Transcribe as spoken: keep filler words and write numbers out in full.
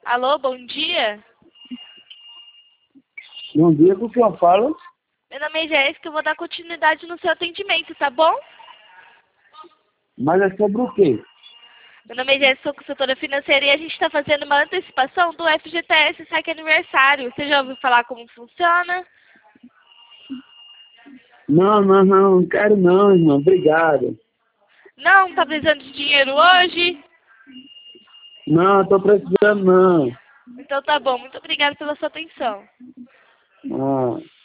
Alô, bom dia. Bom dia, com quem eu falo? Meu nome é Jéssica, eu vou dar continuidade no seu atendimento, tá bom? Mas é sobre o quê? Meu nome é Jéssica, sou consultora financeira e a gente está fazendo uma antecipação do F G T S Saque Aniversário. Você já ouviu falar como funciona? Não, não, não, não quero não, irmão. Obrigado. Não, tá precisando de dinheiro hoje? Não, tô precisando não. Então tá bom, muito obrigada pela sua atenção. Ah.